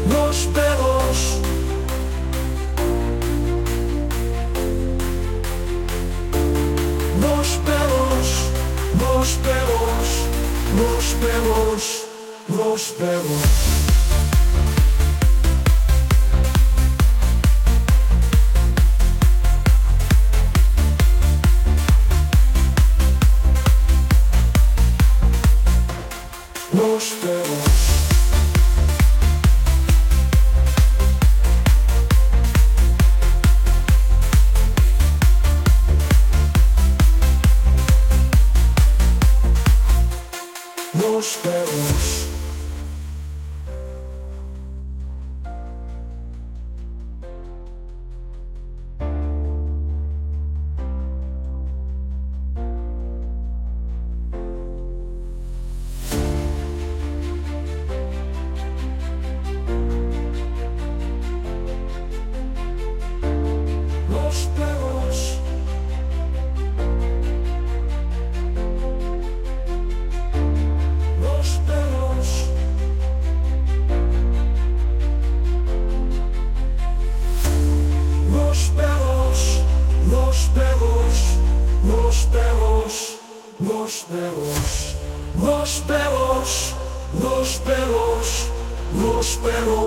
los perros. Los perros, los perros, los perros, los perros. Los perros. Los perros. Los perros. Los perros. Los perros. Los perros. Los perros. Los perros. Los perros. Los perros. Los perros.